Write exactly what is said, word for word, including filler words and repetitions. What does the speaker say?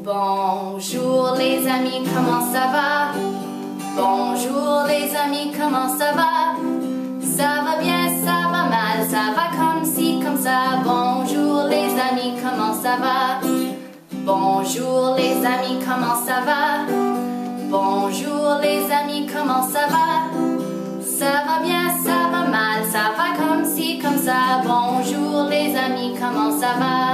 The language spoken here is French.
Bonjour les amis, comment ça va? Bonjour les amis, comment ça va? Ça va bien, ça va mal, ça va comme ci, comme ça. Bonjour les amis, comment ça va? Bonjour les amis, comment ça va? Bonjour les amis, comment ça va? Ça va bien, ça va mal, ça va comme ci, comme ça. Bonjour les amis, comment ça va?